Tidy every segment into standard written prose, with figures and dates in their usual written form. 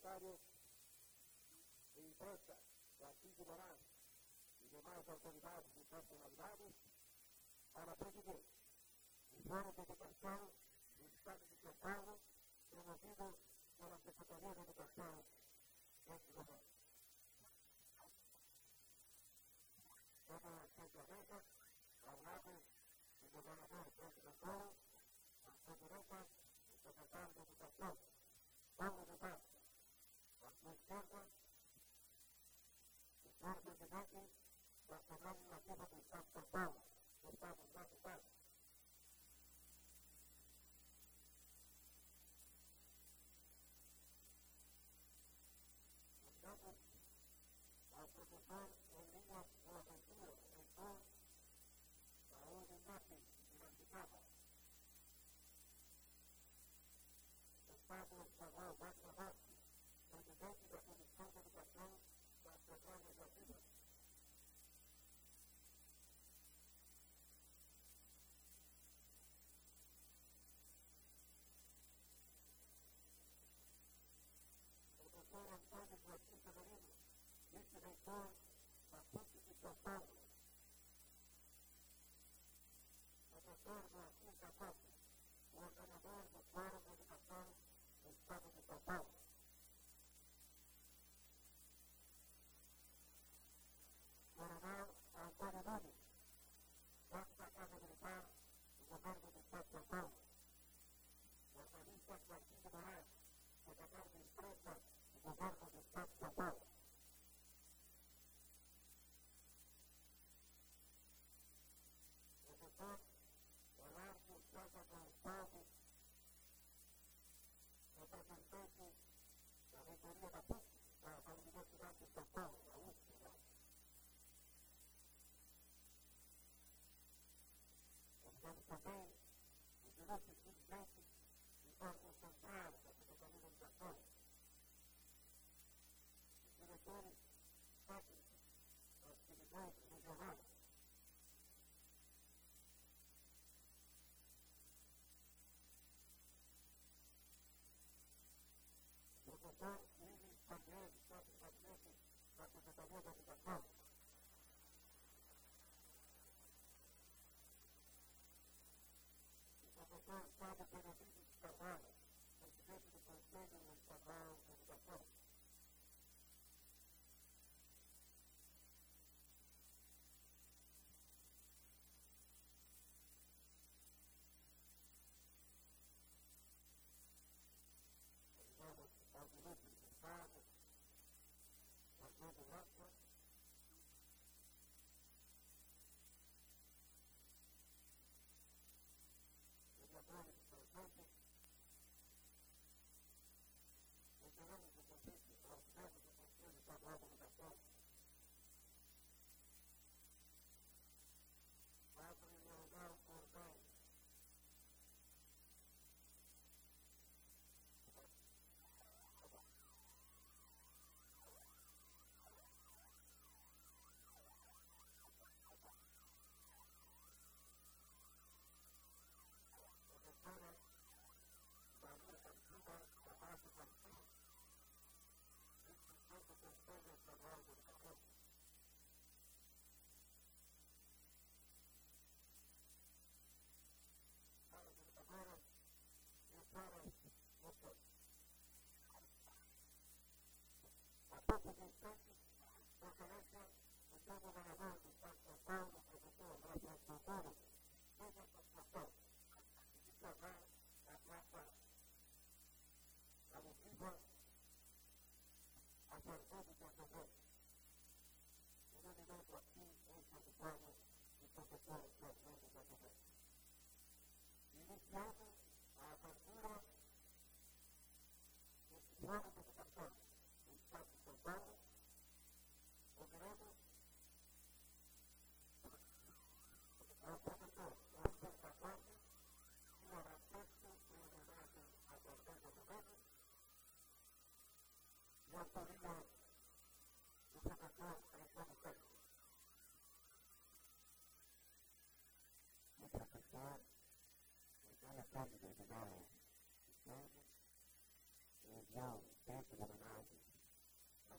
secretario de Empresa, Francisco Morán, y demás autoridades y personalidades, para presidir el foro de educación del Estado de São Paulo, promovido por la Secretaría de Educación de este momento. Como simplemente, al lado del gobernador Jorge Toro, a su derecha, el secretario de Educación, Paulo de Castro, a su izquierda, el Jorge Benete, personal nativo del Estado de São Paulo, Estado Nacional. Estamos al profesor Elías Boaventura, rector da UNIMAP Piracicaba. Estamos Samuel Bacalhau, presidente da Comissão de Educação da Assembleia Legislativa. Professor Antônio Joaquim Severino, vice-reitor da PUC de São Paulo. Professor Joaquim Capote, coordenador do Fórum de Educação do Estado de São Paulo. Coronel Antônio Nunes, chefe da Casa Militar do Governo do Estado de São Paulo. Jornalista Francisco Moraes, secretário de Imprensa do Governo do Estado de São Paulo. Professor Leonardo César Gonçalves, representante da reitoria da PUC, da Universidade de São Paulo, da USP. Estamos também os ilustres presidentes dos órgãos centrais da Secretaria de Educação, os diretores técnicos das divisões regionais, o professor Luiz Palmeiras, chefe de gabinete da Secretaria de Educação, o professor Fábio Benevides de Carvalho, presidente do Conselho Estadual de Educação. Convidamos aos ilustres estados, Arnaldo Rocha, vereadores presentes, reiteramos o convite aos membros do Conselho Estadual de Educação. Padre Leonel Ordem, professora Maria Campina da Base Campina, vice-presidente do Conselho Estadual de Educação. Caras educadoras e caras moças, a poucos instantes, conferência do seu governador do Estado de São Paulo, professor Rafael Santoro, teve a satisfação de declarar a placa alusiva a Fernando de Azevedo, denominando assim o estatutário do professor Fernando de Azevedo. Iniciando a abertura deste Fórum de Educação do Estado de São Paulo, ouviremos ao professor Antônio Capote, que fará texto em homenagem a Fernando de Azevedo, e autoria do professor Alexandre Santos. O professor Antônio Cândido de Maia Santos enviou um texto de homenagem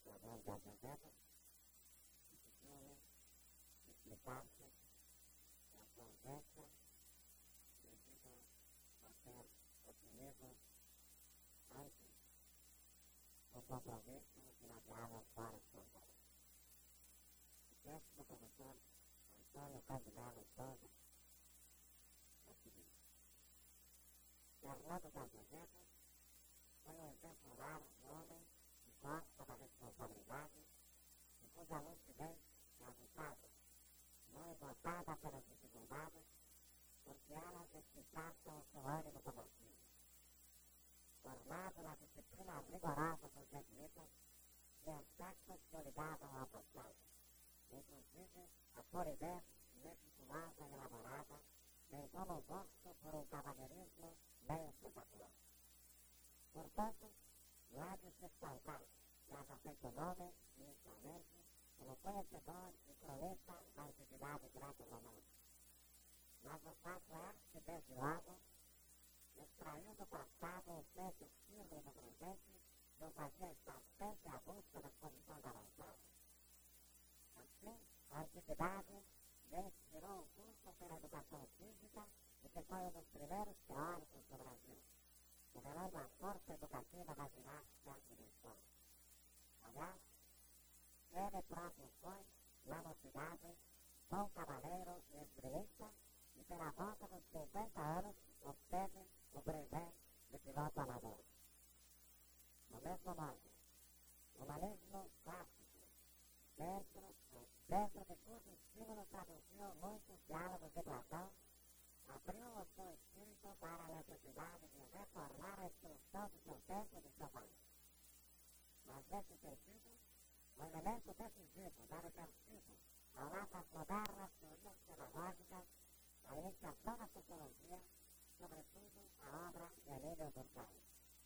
através das gazetas, disciplina, explicar-se, a conversa, devido a ter otimismo antes do compromisso e na diálogo fora de São Paulo. O texto do professor Antônio Cardinale Souza é o seguinte: Fernando das Gazetas foi um exemplo raro de homem que gosta da responsabilidade e cuja lucidez é agitada, não embotada pelas dificuldades, porque elas despertam o seu ânimo combativo. Formado na disciplina rigorosa dos jesuítas e aspectos que o ligavam ao passado, inclusive a polidez meticulosa e elaborada, bem como o gosto por um cavalheirismo bem espetacular. Portanto, lá de se exaltar, dava feito nome, inicialmente, como conhecedor e cronista da antiguidade greco-romana. Mas o fato é que, desde logo, extraindo do passado um senso firme do presente, não fazia estar sempre à busca das posições avançadas. Assim, a antiguidade inspirou o curso pela educação física e que foi um dos primeiros teóricos do Brasil, revelando a força educativa da ginástica e do esporte. Aliás, ele próprio foi, na mocidade, bom cavaleiro e esgrimista, e pela volta dos 50 anos obteve o brevet de piloto amador. Do mesmo modo, o humanismo clássico, dentro de cujo estímulo traduziu muitos diálogos de Platão, abriu o seu espírito para a necessidade de reformar a instrução do seu tempo e de seu país. Mas nesse sentido, o elemento decisivo deve ter sido, ao lado das modernas teorias pedagógicas, a iniciação da sociologia, sobretudo a obra de Emílio Durkheim.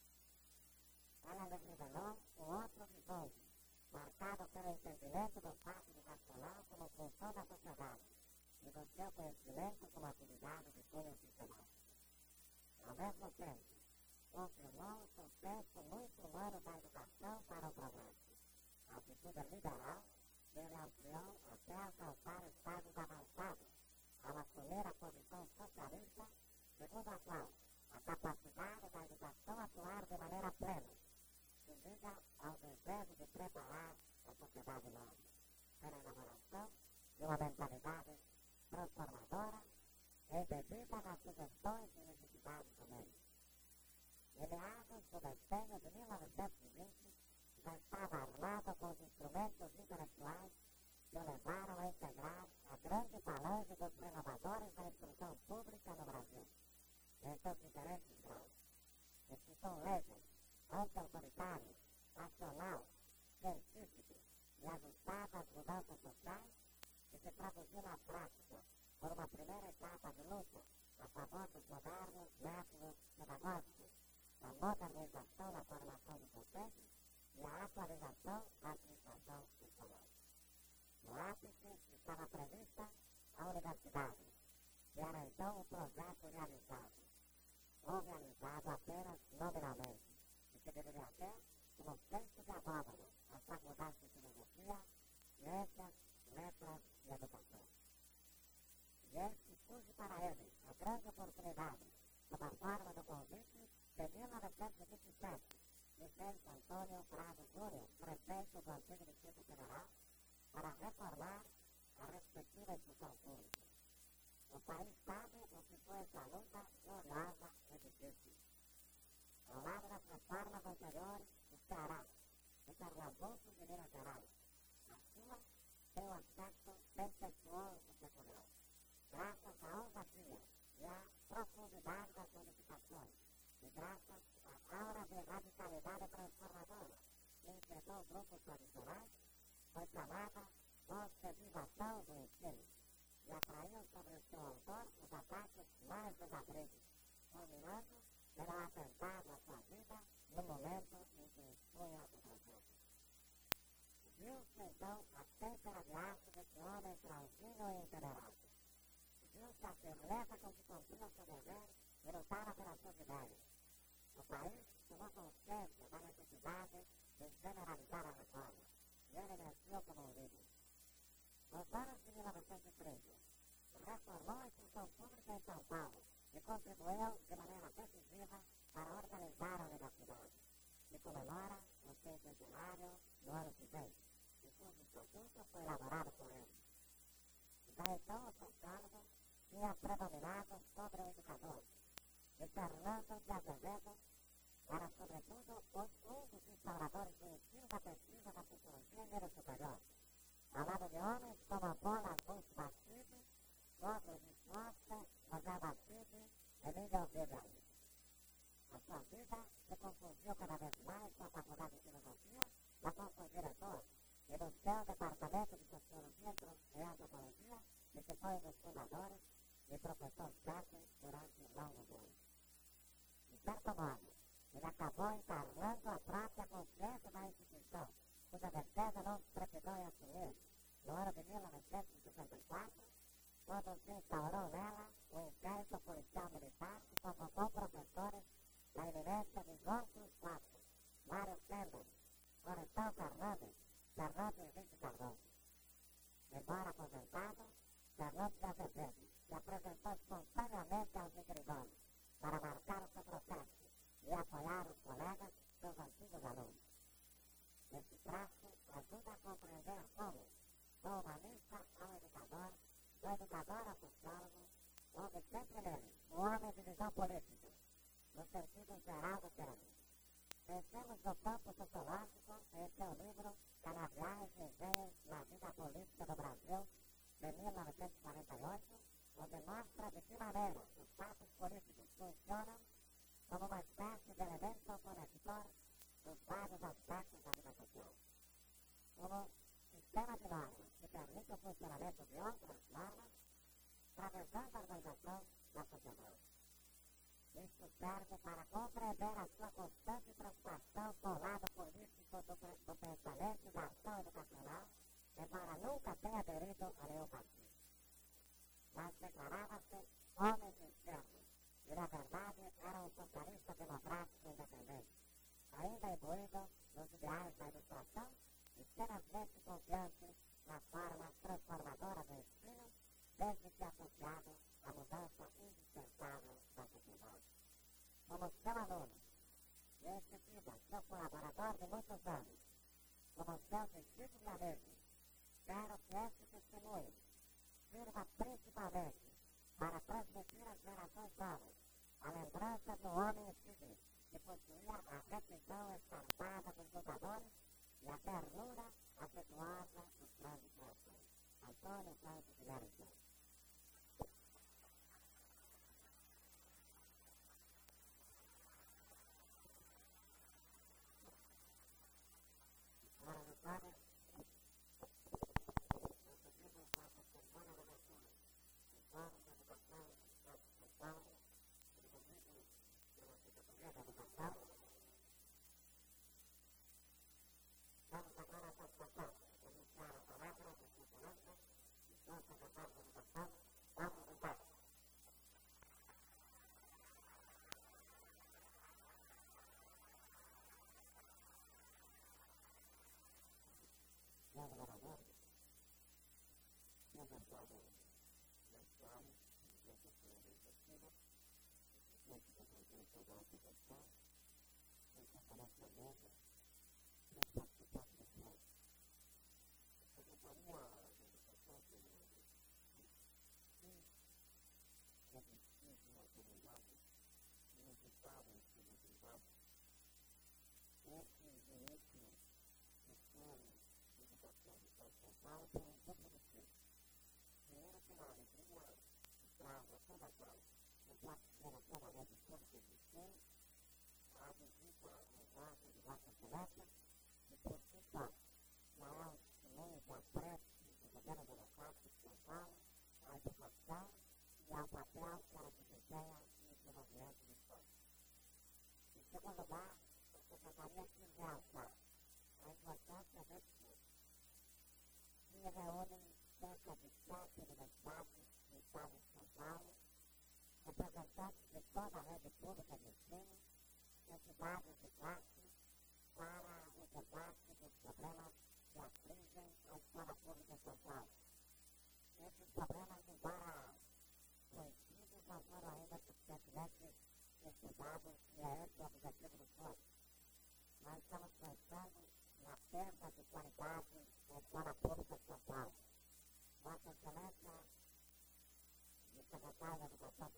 Ela lhe revelou um outro horizonte, marcado pelo entendimento do fato educacional como função da sociedade e do seu conhecimento como atividade de cunho sistemático. Ao mesmo tempo, confirmou o sucesso muito humano da educação para o progresso. A atitude liberal ele ampliou até alcançar estágios avançados, ao assumir a posição socialista, segundo a qual a capacidade da educação atuar de maneira plena se liga ao desejo de preparar a sociedade nova para a elaboração de uma mentalidade transformadora embebida nas sugestões e necessidades do meio. Em meados do decenho de 1920, já estava armado com os instrumentos intelectuais que o levaram a integrar a grande falange dos renovadores da instrução pública no Brasil, em seus diferentes graus. Estes são leigos, anti-autoritários, racional, científicos e ajustados às mudanças sociais, que se traduziu na prática por uma primeira etapa de luta a favor dos modernos métodos pedagógicos, a modernização da formação docente e a atualização da administração escolar. No ápice estava prevista a universidade, que era então um projeto realizado, ou realizado apenas nominalmente, e que deveria ter como centro de abóbado as faculdades de filosofia, ciências, letras e educação. E este surge para ele a grande oportunidade, sob a forma do convite de 1927, de Santo Antônio Prado Júnior, prefeito do antigo Distrito Federal, para reformar a respectiva instituição pública. O país sabe o que foi essa luta gloriosa e difícil. Ao lado das reformas anteriores, o Ceará, o Pernambuco e Minas Gerais, a sua tem um aspecto tempestuoso peculiar, graças à ousadia e à profundidade das modificações, e graças à aura de radicalidade transformadora que inquietou grupos tradicionais, foi chamada bolchevização do ensino, e atraiu sobre o seu autor os ataques mais desabridos, culminando pelo atentado à sua vida no momento em que expunha o projeto. Viu-se então a têmpera de arte desse homem franzino e intelerado. Viu-se a firmeza com que cumpria seu dever e lutava pelas suas ideias. O país tomou consciência da necessidade de generalizar a reforma. e ele nasceu como um líder. Nos anos de 1913, reformou a instrução pública em São Paulo e contribuiu de maneira decisiva para organizar a universidade, que comemora o centenário no ano que vem, e cujo estatuto foi elaborado por ele. Já então o sociólogo tinha predominado sobre o educador, e Fernando de Azevedo era sobretudo um dos instauradores do ensino da pesquisa da psicologia em nível superior, ao lado de homens como Paul Auguste Bastide, outros de Schwarzer, José Bastide, Emílio Viviani. A sua vida se confundiu cada vez mais com a Faculdade de Filosofia, da qual foi diretor, e no seu departamento de Sociologia e Antropologia, e que foi um dos fundadores e professor chefe durante longos anos. De certo modo, ele acabou encarnando a própria consciência da instituição, cuja defesa não se trepidou em assumir, no ano de 1954, quando se instaurou nela o inquérito policial militar que convocou professores da eminência de João Cruz IV, Mário Sender, Coração Fernandes, Fernando Henrique Cardoso. Embora aposentado, Fernando de Azevedo se apresentou espontaneamente aos inquiridosos para marcar o seu processo e apoiar os colegas, seus antigos alunos. Esse traço ajuda a compreender como, do humanista ao educador, do educador ao sociólogo, houve sempre nele um homem de visão política, no sentido geral do termo. Pensemos no campo sociológico em seu livro Canaviais e Engenhos na Vida Política do Brasil, de 1948, onde mostra de que maneira os fatos políticos funcionam como uma espécie de elemento conector dos vários aspectos da vida social. Como sistema de normas que permite o funcionamento de outras normas, atravessando a organização da sociedade. Isso serve para compreender a sua constante preocupação com o lado político do pensamento e da ação educacional, embora nunca tenha aderido a nenhum partido. Mas declarava-se homem de esquerda, e na verdade era um socialista democrático independente, ainda imbuído nos ideais da ilustração e tenazmente confiante na forma transformadora do ensino, desde que associado à mudança indispensável da sociedade. Como seu aluno, e em seguida seu colaborador de muitos anos, como seu discípulo e amigo, quero que este testemunho sirva principalmente para transmitir às gerações novas a lembrança do homem insigne que possuía a retidão estampada dos lutadores e a ternura afetuosa dos grandes mestres. Antônio Santos Guilherme. Agora no quadro, conseguimos nossa semana da leitura, o quadro da educação de São Paulo, desenvolvido pela Secretaria da Educação. Vamos agora a passar a iniciar a palavra dos funcionários e sua secretária de Educação, Paulo Ricardo. Meus moradores, meus apoiadores, meus pais, meus professores de ensino, meus representantes da associação, meus companheiros da mesa, meus participantes do fórum. A Secretaria de Educação de nas instituições comunidades e nos estados e nos privados, esse direito sistema de educação do Estado de São Paulo por um duplo motivo. Primeiro, pela alegria que traz a toda a qual o Pacto de Relação da Rede Pública de Ensino, a visita aos atos de Vossa Excelência, e por si só, já é um testemunho que aprende do governo democrático de São Paulo, à educação e ao papel que ela desempenha no desenvolvimento do Estado. Em segundo lugar, a Secretaria quis realçar a importância desse curso, que reúne cerca de 7 universidades no estado de São Paulo, representantes de toda a rede pública de ensino, entidades de classe, para o debate dos problemas que afligem a escola pública em São Paulo. Esses problemas, embora conhecidos, não foram ainda suficientemente estudados e é esse o objetivo do curso. Nós estamos pensando na perda de qualidade da escola pública de São Paulo. Vossa Excelência, o secretário da Educação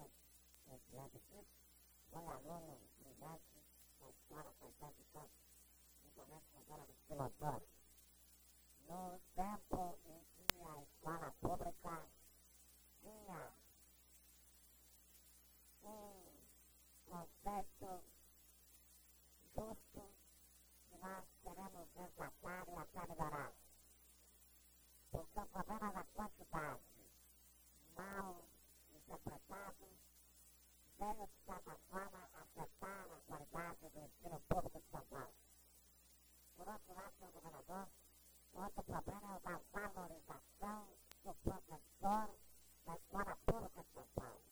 foi aluno brilhante da escola Caetano de Campos, principalmente na zona dos Pilotões. No tempo em que a escola pública tinha um conceito justo que nós queremos resgatar e até melhorar. Porque o problema da quantidade mal interpretado veio, de certa forma, afetar a qualidade do ensino público de São Paulo. Por outro lado, senhor governador, outro problema é o da valorização do professor da escola pública de São Paulo.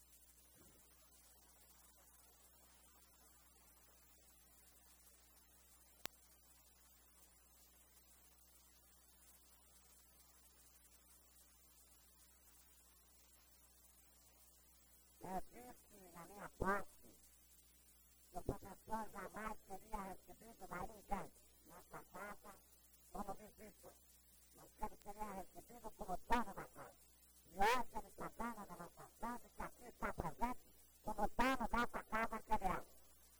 Eu disse na minha posse que o professor jamais seria recebido da ninguém nesta casa como visita, mas que ele seria recebido como dono da casa. E hoje ele está dando a demonstração de que aqui está presente como dono dessa casa que ele é.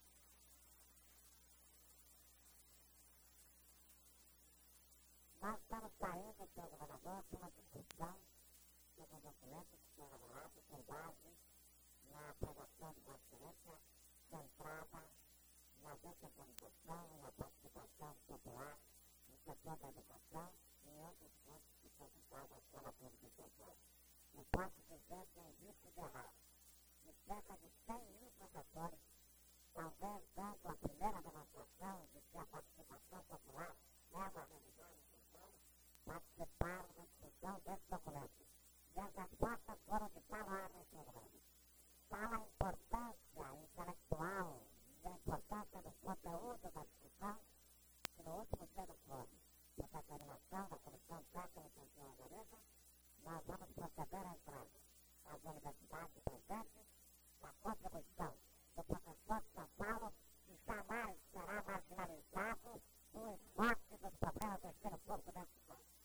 Nós estamos saindo, senhor governador, de uma discussão sobre um documento que foi elaborado com base na aprovação de Vossa Excelência, centrada na descentralização e na participação popular no setor da educação e em outros pontos que são vinculados à escola pública de São Paulo. Eu posso dizer, sem risco de errar, que cerca de 100 mil professores, talvez dando a primeira demonstração de que a participação popular é uma realidade em São Paulo, participaram da discussão desse documento. E as respostas foram de tal ordem, senhor governador. Tal a importância intelectual e a importância do conteúdo da discussão que no último dia do fórum, por determinação da Comissão Técnica de Organização, nós vamos proceder à entrada às universidades presentes da contribuição do professor de São Paulo, que jamais será marginalizado no enfoque dos problemas do ensino público dentro do país.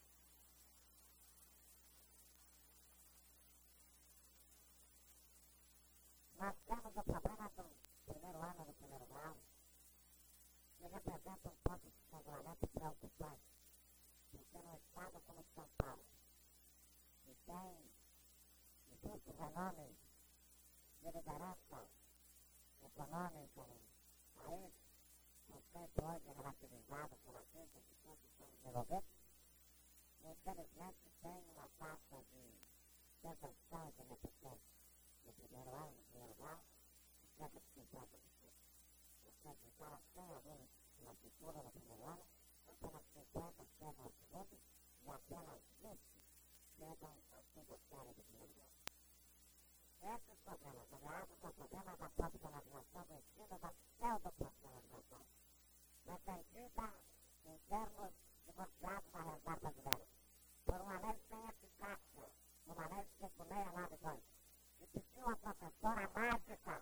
Nós temos o problema do primeiro ano do primeiro grau, que representa um ponto de singularmente preocupante, porque no estado como São Paulo, que tem justo renome de liderança econômica no país, conceito hoje relativizado pela crise que todos estamos desenvolvendo, infelizmente tem uma taxa de deserção e de repetência no primeiro ano, no primeiro grau, de cerca de 50%. Portanto, em cada 100 alunos que matriculam no primeiro ano, apenas 50 chegam ao segundo e apenas 20 chegam à segunda série do primeiro grau. Esses problemas, aliás, são problemas da profissionalização do ensino, da pseudo-profissionalização, pretendida em termos divorciados da realidade brasileira, por uma lei sem eficácia, uma lei 5692, que pediu a professora mágica.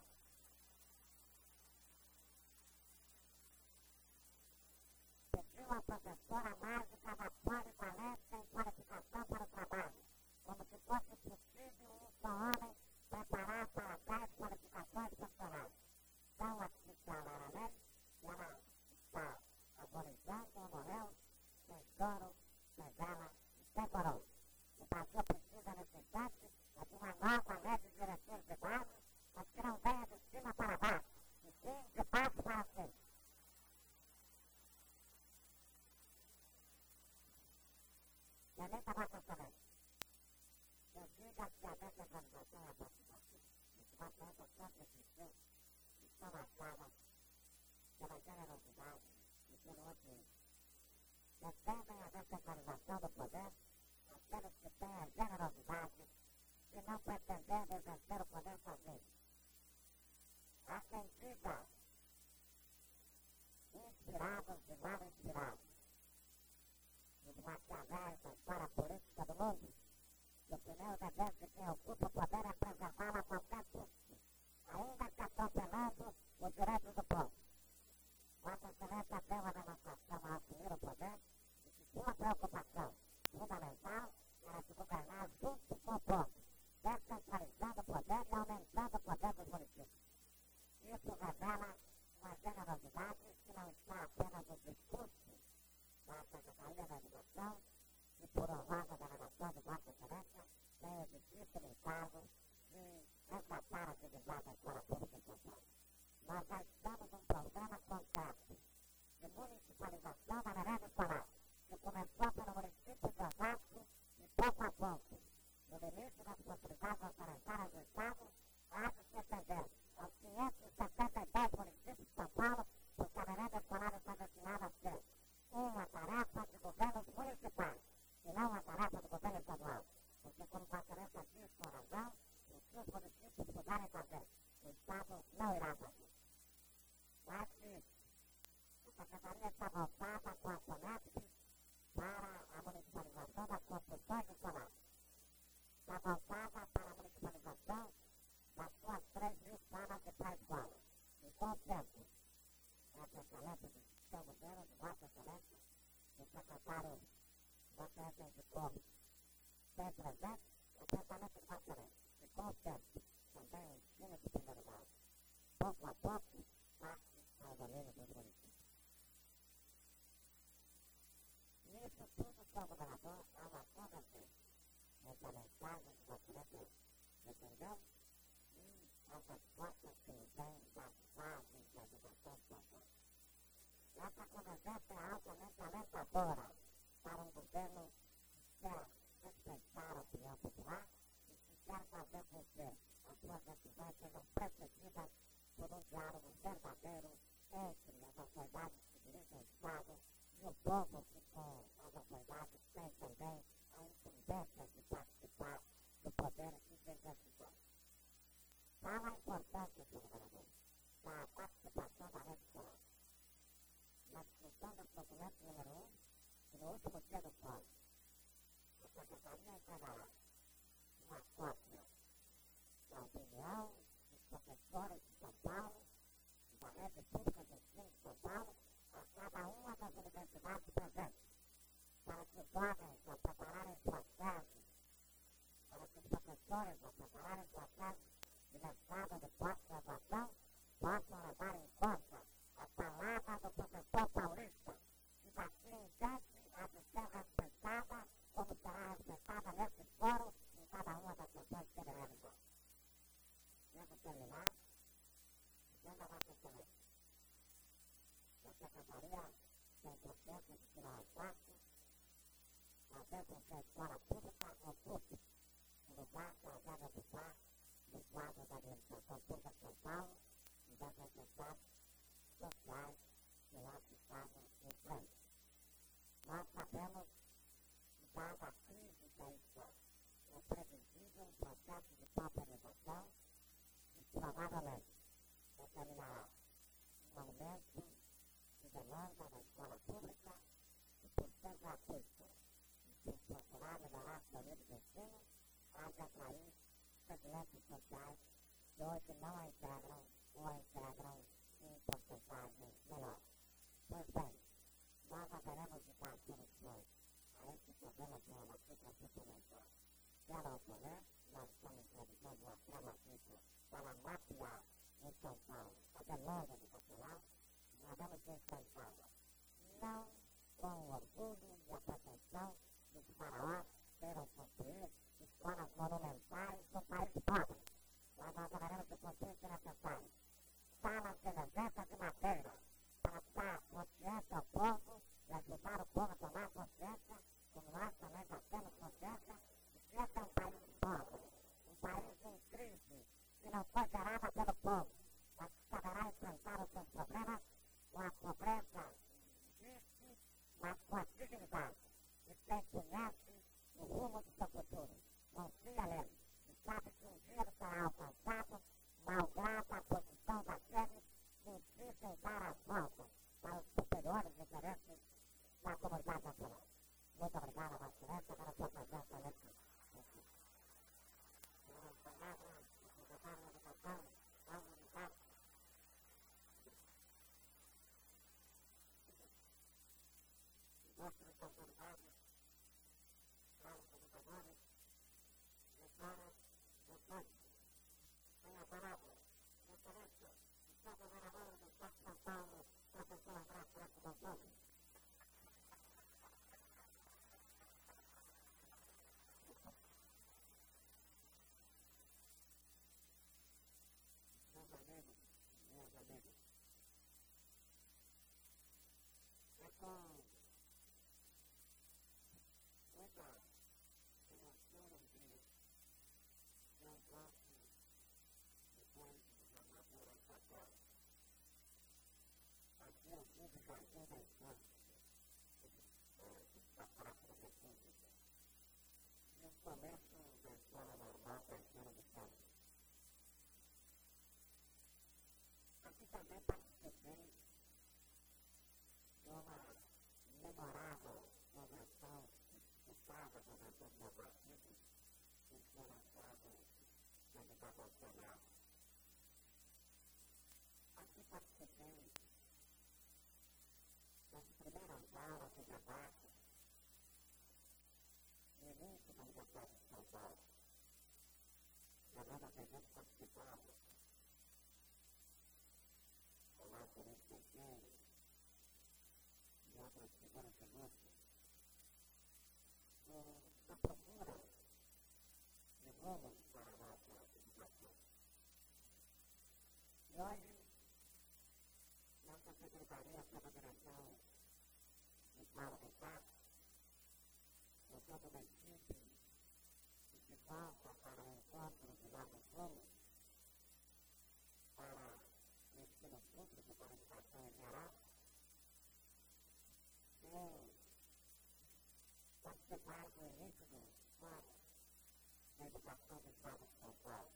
Pediu a professora mágica da polivalência em qualificação para o trabalho, como se fosse possível um só homem preparar para 10 qualificações profissionais. Tão artificial era a lei, que ela está agonizando ou morreu sem choro, sem vela e sem coroa. O Brasil precisa, nesse instante, de uma nova lei de diretores de base, mas que não venha de cima para baixo, e sim de baixo para cima. Permita, Vossa Excelência, que eu diga que a descentralização é a participação. Esse documento sempre existiu e são marcadas pela generosidade e pelo otimismo. Defendem a descentralização do poder aqueles que têm a generosidade de não pretender exercer o poder sozinho. Há quem diga, inspirados e mal inspirados, através da história política do mundo, que o primeiro dever de quem ocupa o poder é preservá-la a qualquer custo, ainda que atropelando os direitos do povo. Vossa Excelência deu a demonstração ao assumir o poder de que sua preocupação fundamental era de governar junto com o povo, descentralizando o poder e aumentando o poder dos municípios. Isso revela uma generosidade que não está apenas no discurso da Secretaria da Educação e por honrosa delegação de Vossa Excelência tem o difícil encargo de resgatar a atividade da escola pública em São Paulo. Nós já estamos num programa concreto de municipalização da merenda escolar, que começou pelo município de Osasco e pouco a pouco, no limite das possibilidades orçamentárias do Estado, há de se estender aos 572 municípios de São Paulo, porque a merenda escolar está destinada a ser uma tarefa de governos municipais e não uma tarefa do governo estadual. Porque, como Vossa Excelência diz com razão, o que os municípios puderem fazer, o Estado não irá fazer. Mas que a Secretaria está voltada com a SONEP para a municipalização das construções escolares. Está voltada para a municipalização das suas 3.000 salas de pré-escola. E com o tempo, Vossa Excelência do seu governo, de Vossa Excelência, o secretário da Ciência indicou bem presente o pensamento de Vossa Excelência. E com o tempo, também o ensino de primeiro grau, pouco a pouco, parte ao domínio dos municípios. Nisso tudo, seu governador, há uma convergência entre a mensagem que Vossa Excelência defendeu e essas forças que vêm das bases da educação estatal. Essa convergência é altamente alentadora para um governo que quer respeitar a opinião popular e que quer fazer com que as suas decisões sejam precedidas por um diálogo verdadeiro entre as autoridades que dirigem o Estado e o povo que, com as autoridades, tem também a incumbência de participar do poder e de exercitar. Qual a importância, senhor governador, da participação da rede escolar? Na discussão do documento número 1, que no último dia do fórum, a Secretaria entregará uma cópia da opinião dos professores de São Paulo, da rede pública de ensino de São Paulo, a cada uma das universidades presentes, para que os jovens, ao prepararem suas teses, para que os professores, ao prepararem suas teses de mestrado de pós-graduação, possam levar em conta a palavra do professor Paulista, que daqui em diante há de ser respeitada, como será respeitada nesse fórum em cada uma das sessões que ele realizou. Devo terminar dizendo a Vossa Excelência que a Secretaria tem consciência de que não é fácil fazer com que a escola pública ocupe o lugar que ela deve ocupar no quadro da administração pública de São Paulo e das necessidades sociais que o nosso Estado enfrenta. Nós sabemos que, dada a crise que aí está, é previsível um processo de pauperização que provavelmente determinará um aumento de demanda da escola pública e, por ser gratuito e por procurar melhorar seu nível de ensino, há de atrair segmentos sociais que hoje não a integram ou a integram em porcentagem menor. Pois bem, nós haveremos de dar soluções a esse problema que é a matrícula suplementar. Quero ocorrer, nós estamos realizando uma pré-matrícula para mapear em São Paulo a demanda educacional, nós vamos enfrentá-la não com o orgulho e a pretensão dos faraós queiram construir escolas monumentais no país pobre, mas nós haveremos de construir se necessário salas de emergência de madeira para dar consciência ao povo e ajudar o povo a tomar consciência, como nós também já temos consciência, de que esse é um país pobre, um país em crise, que não foi gerada pelo povo, mas que saberá enfrentar os seus problemas com a pobreza existe, mas com a dignidade, e quem conhece o rumo do seu futuro, confia nele, e sabe que um dia ele será alcançado, malgrado a posição daqueles que insistem em dar as voltas para os superiores interesses da comunidade nacional. Muito obrigado. com muita emoção no dia. Eu gosto depois de jogar por essa terra. Aqui eu tive jardim da infância, da Praça da República. E os colégios da escola normal terceira de campo. Aqui também participei de uma memorável convenção disputada por Antônio meu partido, que foi lançado candidato ao Senado. Aqui participei das primeiras aulas de debate no início da Universidade de São Paulo. Fernando Azevedo participava. Olá, por esse pequeno e outras figuras ilustres. Na procura de rumos para a nossa educação. E hoje, nossa secretaria, sob a direção de Paulo Ricardo, com toda uma equipe que se volta para o encontro de novos rumos, para o ensino público, para a educação em geral, tem participado do início do quadro da educação do Estado de São Paulo.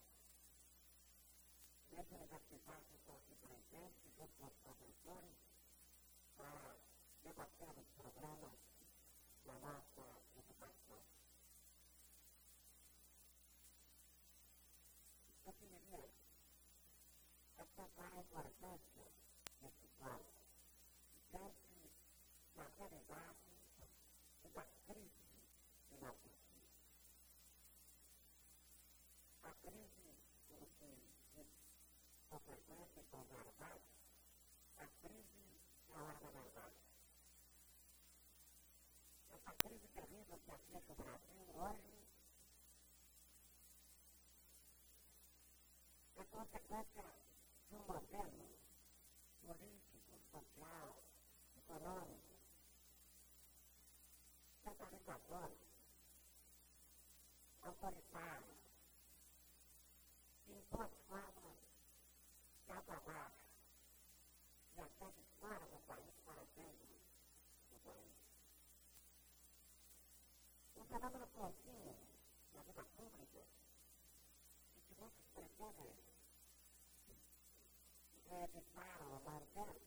Nessa universidade, estou aqui presente, junto com os professores, para debater os programas da nossa educação. Eu queria destacar a importância desse quadro diante da realidade e da crise que nós vivemos. A crise, pelo que com frequência com verdade, a crise é a hora da verdade. Essa crise terrível que aflige o Brasil hoje é consequência de um modelo político, social, econômico, centralizador, autoritário, que impõe formas de abaixo e até de fora do país para dentro do país. Um fenômeno contínuo na vida pública e que muitos pretendem reeditar ou manter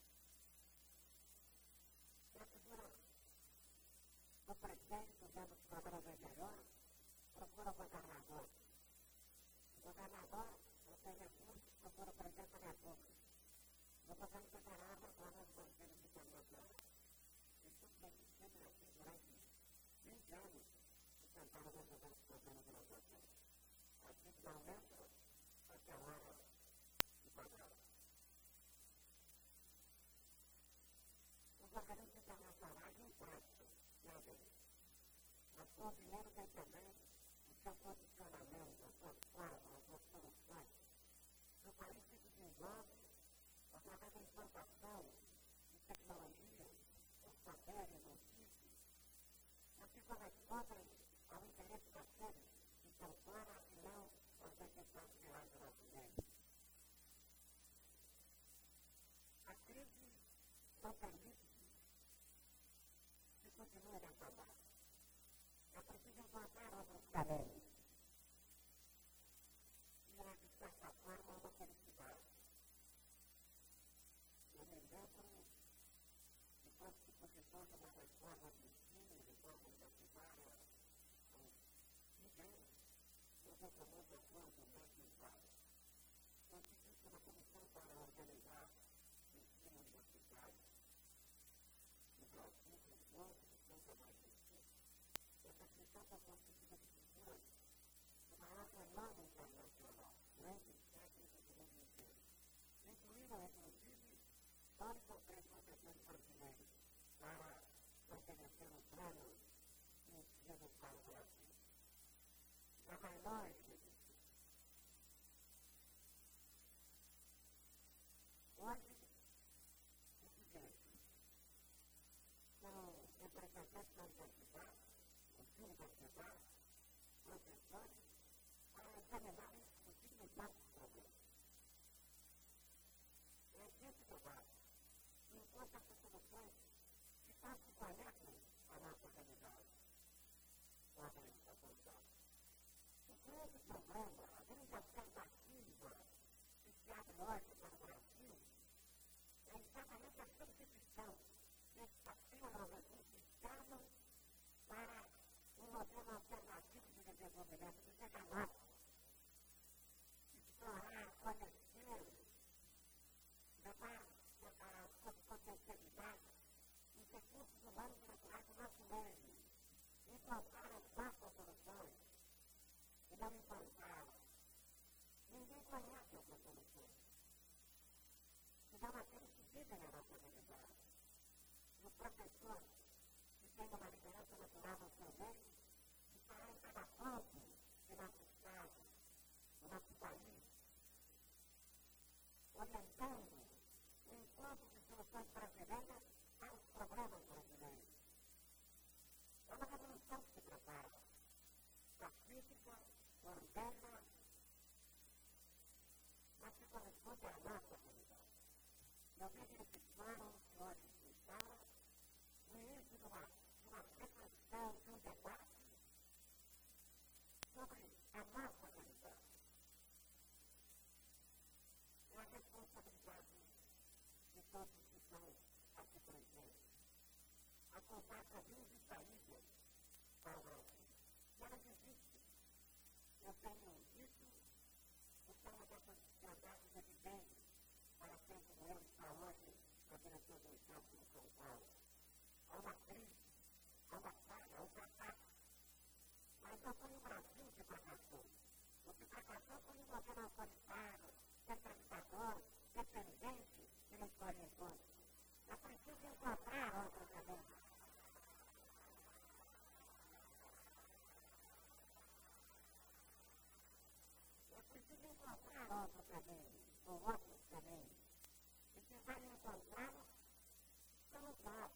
é a figura do prefeito vendo os problemas anteriores, procura o governador. O governador não tem recursos, procura o presidente da República. No governo federal, agora os conselhos de internacional. Isso tem sempre assim durante 20 anos que tentaram resolver os problemas da educação. Aqui, finalmente, essa é a hora de pagar. Os organismos internacionais emprestam, não vem. Mas com o dinheiro vem também o seu posicionamento, as suas formas, as suas soluções. O país se desenvolve através da implantação de tecnologia, os saberes, os sítios, mas que correspondem ao interesse daqueles que estão fora e não aos necessários reais do nosso meio. A crise não permite que continue nessa base. É preciso encontrar outros caminhos. E é, de certa forma, uma felicidade. Eu me lembro, depois que participou de uma reforma de ensino, reforma universitária, há uns 20 anos, eu recomendo a sua argumento em casa. Constitui uma comissão para organizar o ensino universitário no Brasil, com outros que são mais ensino. Essa comissão foi constituída de figuras do maior renome internacional, grandes técnicos do mundo inteiro. Incluíram, inclusive, 2 ou 3 professores brasileiros para oferecer um plano de ensino para o Brasil. Já vai longe. Hoje, o sujeito universidade, professores, para examinarem os possíveis nossos problemas. Esse debate encontra as soluções que façam conhecem a nossa realidade. Podem apontar. O grande problema, a grande alternativa que se abre hoje para o Brasil é exatamente a substituição desse papel ao recurso externo para um modelo alternativo de desenvolvimento que seja nosso. Explorar, conhecer, levar a sua potencialidade os recursos humanos e naturais do nosso meio, encontrar as nossas soluções e não encontrar. Ninguém conhece essas soluções. Senão aqueles que vivem a nossa realidade. O professor que tem uma liderança natural no seu meio estará em cada ponto do nosso estado, do nosso país, orientando o encontro de soluções brasileiras aos problemas brasileiros. É uma revolução que se prepara, pacífica, orgânica, mas que corresponde à nossa realidade. Eu vejo esse fórum que hoje se instala no início de uma reflexão, de um debate sobre a nossa realidade. É a responsabilidade de todos que estão aqui presentes. A conversa vinda e saída para o Brasil. E elas existem. Eu tenho dito, porque é uma dessas verdades evidentes para quem, como eu, está hoje na direção do Estado de São Paulo. Há uma crise, há uma falha, há um fracasso. Mas não foi o Brasil que fracassou. O que fracassou foi um governo autoritário, centralizador, dependente de uma escolha toda. É preciso encontrar outro caminho. É preciso encontrar outro caminho, ou outros caminhos. E se vai encontrar, somos nós.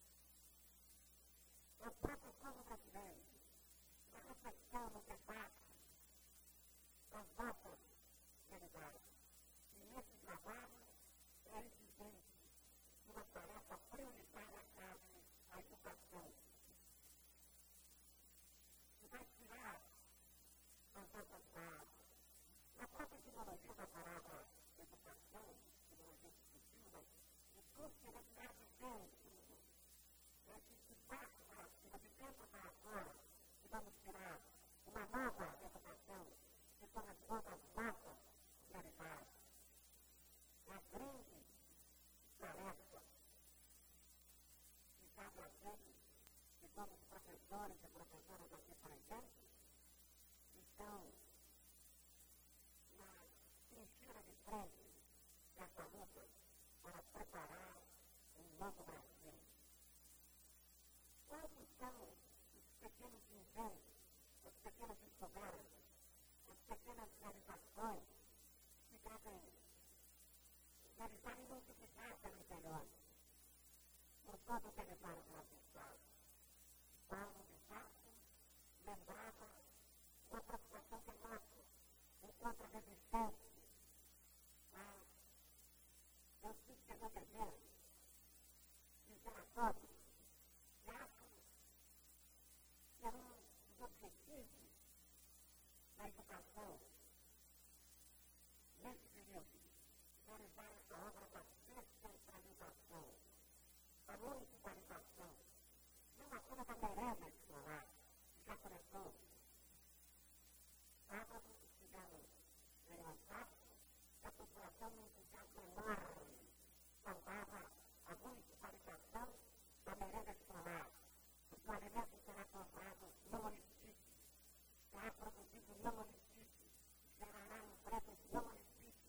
É o próprio povo brasileiro. Na reflexão, no debate, das nossas realidades. E nesse trabalho é exigente uma tarefa prioritária cabe à educação. Que vai tirar as nossas bases. A própria etimologia da palavra educação, como a gente discutiu, mas o curso é tirar de dentro. É de baixo para cima, de dentro para fora, que vamos tirar uma nova educação que corresponde às nossas realidades. A grande tarefa que cabe a gente, que somos professores e professoras aqui presentes, estão na trincheira de frente dessa luta para preparar um novo Brasil. Quais são os pequenos inventos, as pequenas descobertas, as pequenas realizações que devem realizar e multiplicar pelo interior, por todo o território do nosso Estado? Paulo de Tarso lembrava uma preocupação que é nossa, enquanto a resistência. Eu fiz que acontecer, dizer a todos, que acho que é um dos objetivos da educação nesse período, realizar essa obra da descentralização, da municipalização, não apenas da merenda escolar, que já começou. Sábado, estivemos em Osasco, a população num entusiasmo enorme saudava a municipalização da merenda escolar, porque o alimento será comprado no município, será produzido no município, gerará empregos no município.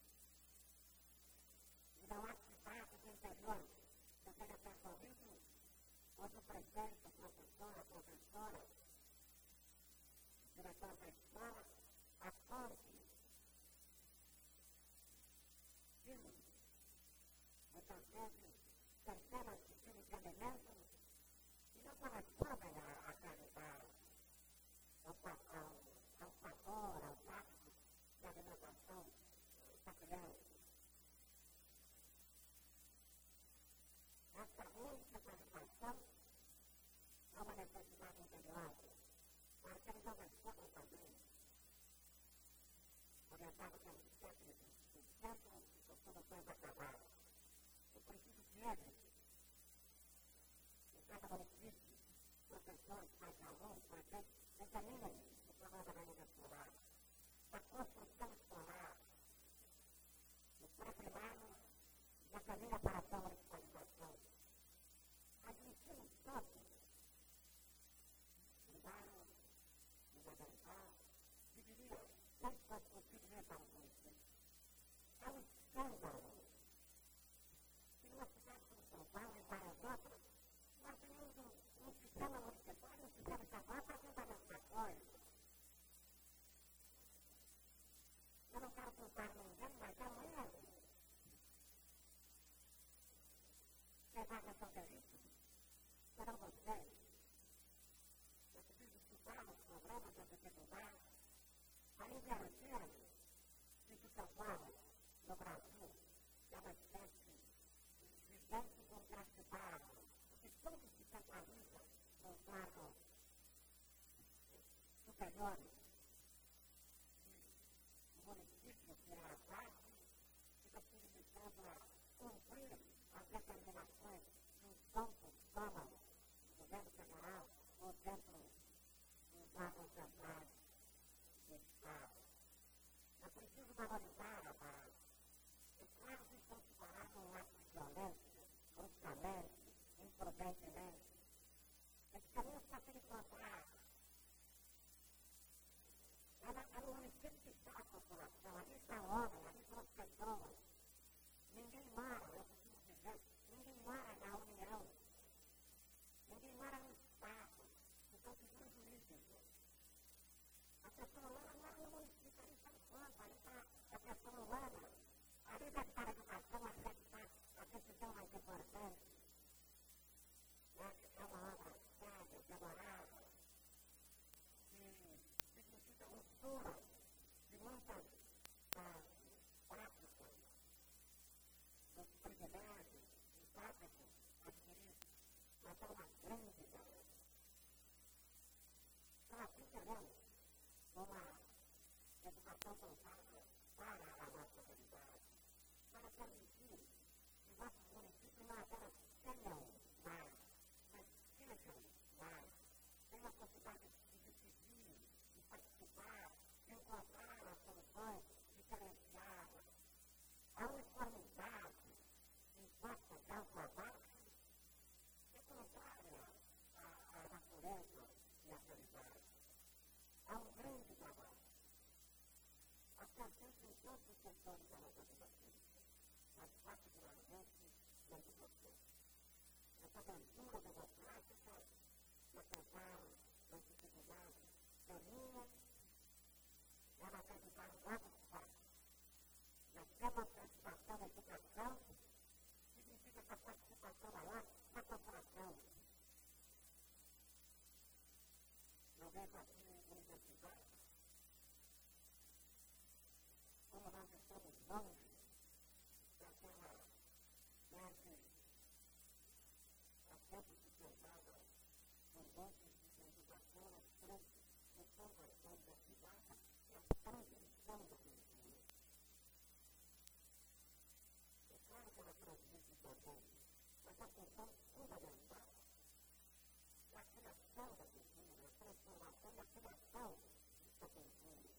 E não há cidade do interior que tenha percorrido onde o prefeito, a professora, o diretor da escola, aponte filhos, muitas vezes centenas de quilos de alimentos que não correspondem à realidade. ao sabor, ao tato da alimentação da criança. Essa única satisfação é uma necessidade imperiosa. Mas que eles não respondem também, orientado pelo técnico do Centro de Soluções Acabadas. Eu preciso de eles, em cada município, professores, pais de alunos, examinem o programa da língua escolar, da construção escolar, do pré-primário e a caminha para a sua municipalização. Admitimos todos, mudaram, fundamental, dividiram tantas possibilidades para o município. É um escândalo. Se numa cidade como São Paulo e várias outras, nós temos um sistema municipal, um sistema estadual para tentar essa coisa. Eu não quero culpar ninguém, mas é um erro. Levar São Felipe, serão vocês. Eu preciso estudar os problemas da dificuldade para inverter isso que ocorre no Brasil, que é uma espécie de gente contrastado, porque tudo se centraliza nos lados superiores do município, que é a base, fica possibilitando a cumprir as determinações dos bancos tômagos do governo federal ou dentro dos órgãos centrais do Estado. É preciso valorizar a base. Os claros estão se tornando um ato de violência, bruscamente, imprudentemente. Esse caminho está sendo encontrado. É no município que está a população, ali está o homem, ali são as pessoas. Ninguém mora, eu preciso dizer, ninguém mora na União. Ninguém mora no Estado. Então, figuras jurídicas. A pessoa humana mora no município, ali está o campo, ali está a pessoa humana. Ali deve estar a educação, ali deve estar a decisão mais importante. É uma obra séria, demorada, que significa ruptura de muitas práticas dos privilégios históricos adquiridos. Mas é uma grande ideia. Então, aqui teremos uma educação voltada para a nossa realidade, para permitir que nossos municípios não apenas tenham mais, mas sejam mais, tenham a possibilidade de decidir, de participar, de encontrar as soluções diferenciadas. A uniformidade imposta de alto a baixo é contrária à natureza e à realidade. Há um grande trabalho. A certeza em todos os setores da nossa vida pública, mas particularmente dentro de você. Essa aventura democrática que, apesar das dificuldades, caminha, ela deve dar novos passos. Na democratização da educação, significa essa participação maior da população. Não vejo aqui universidade. Como nós estamos longe daquela sede a tempo sustentada por bancos de educação, a transformação da cidade e a transição da cultura. É claro que ela transmite também, mas a função fundamental é a criação da cultura, a transformação e a criação da cultura.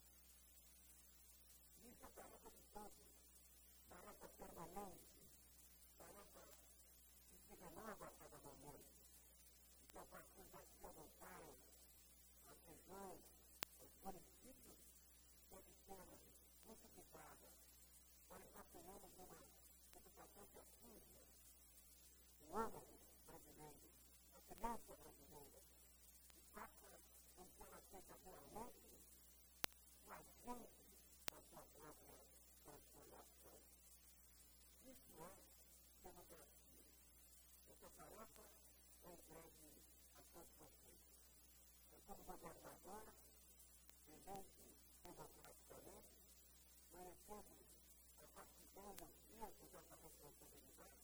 Isso é tarefa de todos, tarefa permanente, tarefa que se renova a cada momento. E que a partir daqui avançarem as regiões, os municípios, deve ser multiplicada, para que nós tenhamos uma educação que atinja o homem brasileiro, a criança brasileira, que faça com que ela seja realmente o agente da sua própria transformação. Isso é democracia. Essa tarefa é entregue a todos vocês. como governadora, eleito democraticamente, conhecendo a vastidão dos dias dessa responsabilidade,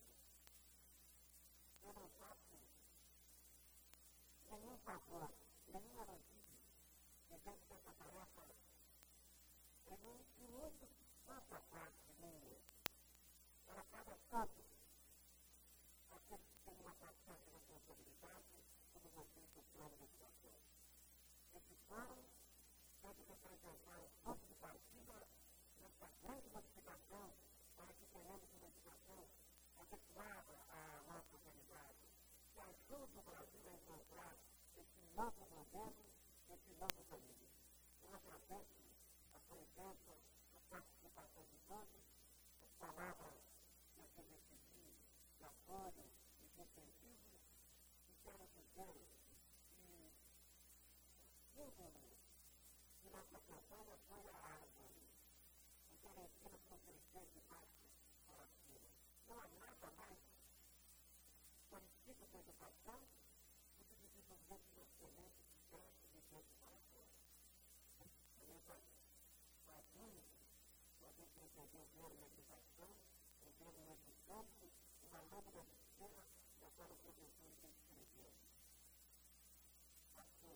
eu não faço nenhum favor, nenhuma notícia, dizendo que essa tarefa é muito pouca parte minha. Ela cabe a todos aqueles que têm uma paixão de responsabilidade, como vocês do plano de educação. Esse fórum deve representar o ponto de partida nessa grande modificação para que tenhamos uma educação adequada à nossa realidade, que ajude o Brasil a encontrar esse novo modelo, esse novo caminho. Eu agradeço a presença, a participação de todos, as palavras que eu recebi de apoio e de incentivo, e quero dizer que símbolo de nossa campanha foi a árvore, oferecemos com crescente baixo para cima. Não há nada mais parecido com a educação do que desenvolver uma semente de dentro de dentro para fora. Sozinho, podemos entender o verbo educação, o verbo educante, uma lâmina de cera da qual o professor já escreveu. Assim,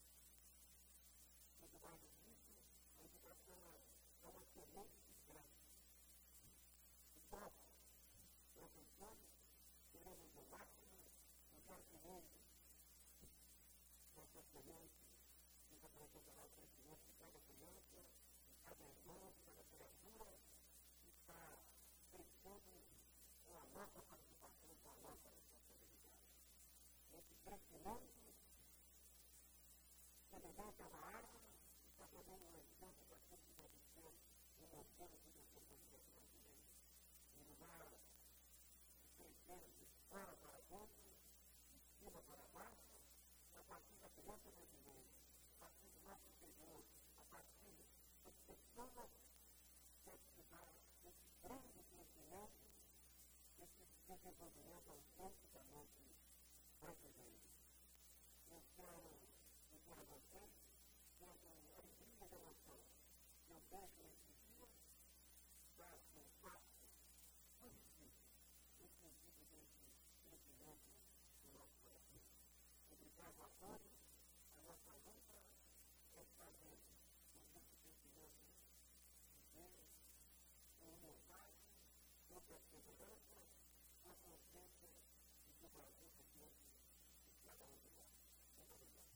muito mais do que isso, a educação é uma semente de cresce. E nós, professores, teremos o máximo do crescimento dessa semente que representará o crescimento de cada criança, de cada irmão, de cada criatura, que está crescendo com a nossa participação, com a nossa responsabilidade. Esse crescimento, semelhante a uma árvore, está também um exemplo daquilo que deve ser o modelo de desenvolvimento brasileiro. Em lugar de crescer de fora para dentro, de cima para baixo, a partir da criança brasileira, a partir do nosso interior, a partir das pessoas que ativaram esse grande crescimento, esse desenvolvimento autenticamente brasileiro. Eu quero dizer a vocês que é com alegria de emoção que eu vejo nesse dia dar um passo positivo no sentido desse crescimento do nosso Brasil. Obrigado a todos. A nossa luta é fazer com que esse crescimento se dê com humildade, com perseverança, com a consciência de que o Brasil pertence a cada um de nós. Muito obrigado.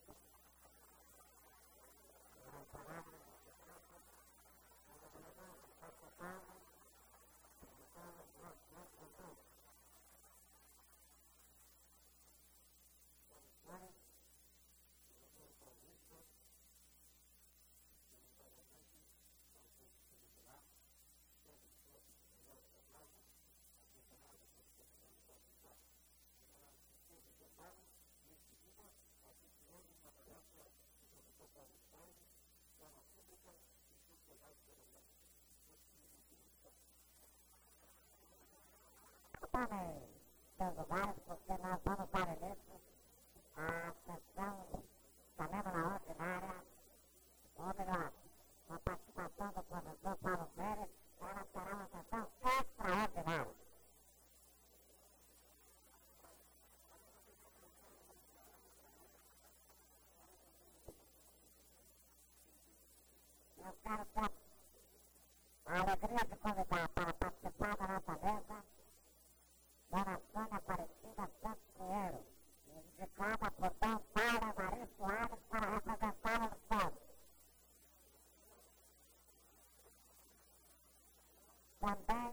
A palavra seus lugares, porque nós vamos para isso. A sessão está mesmo na ordinária. Houve uma participação do professor Paulo Pérez, ela será uma sessão extraordinária. Eu quero ter a alegria de convidar para participar da nossa mesa Dona Sônia Aparecida Santos Pinheiro, indicada por Dom Paulo Maria Soares para representá-la no fórum. Também